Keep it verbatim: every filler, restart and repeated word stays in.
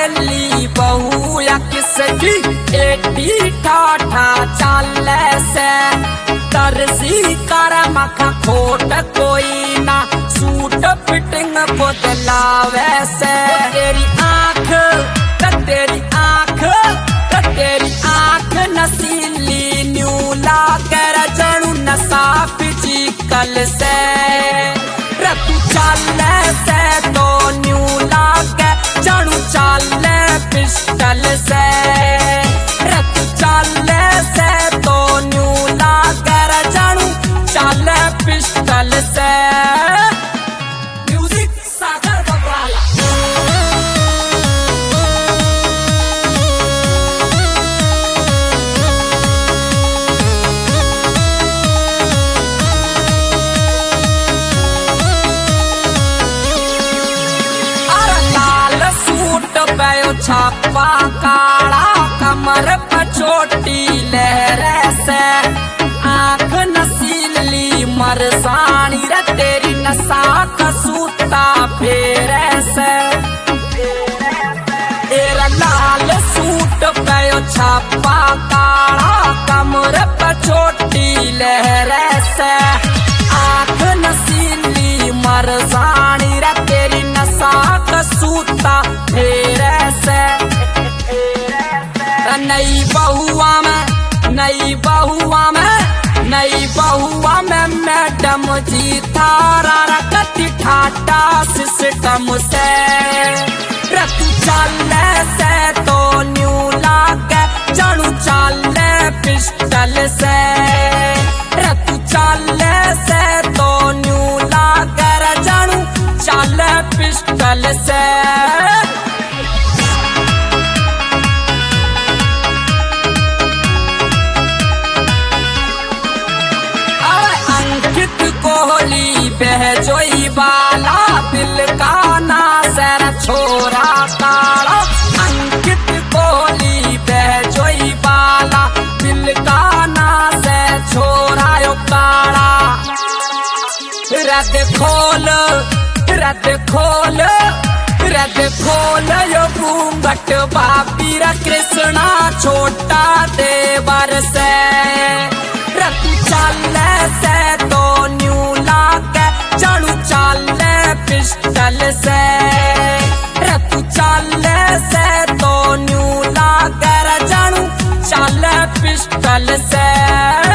लागली बहु या किसकी एटी ठाठा चाले से तरसी कर मखा खोट कोई ना सूट फिटिंग बदलावे से तेरी आँख तेरी आँख तेरी आँख नसीली न्यू लाकर जणु नशा फिजिकल से तू चाले से तो न्यू लाके जणु चाले पिस्टल से तू चाले से तो न्यू लाकर जणु चाले पिस्टल से म्यूजिक सागर बबराला छापा काला कमर पर चोटी लहरे से आँख नसीली मरसानी रे तेरी नशा कसूता फेरे से तेरा लाल सूट पे छापा काला कमर पर चोटी लहरे से आँख नसीली मरसानी रे तेरी नशा कसूता फेरे से नई बहुआ में नई बहुआ में नई बहुआ में मैडम जी थारा रखती ठाटा सिस्टम से तू चाले से तो न्यू लागे जणु चाले पिस्टल से तू चाले से तो न्यू लागे जणु चाले पिस्टल से कोहली बहजोई बाला दिल का नासर छोरा काला अंकित कोहली बहजोई बाला दिल का नासर छोरा यो काला रद खोल रद खोल रद खोल यो घूंघट बापी रा कृष्णा छोटा देवर से तू चाले से तो न्यू लाके जणु चाले पिस्टल से तू चाले से तो न्यू लाके जणु चाले पिस्टल से।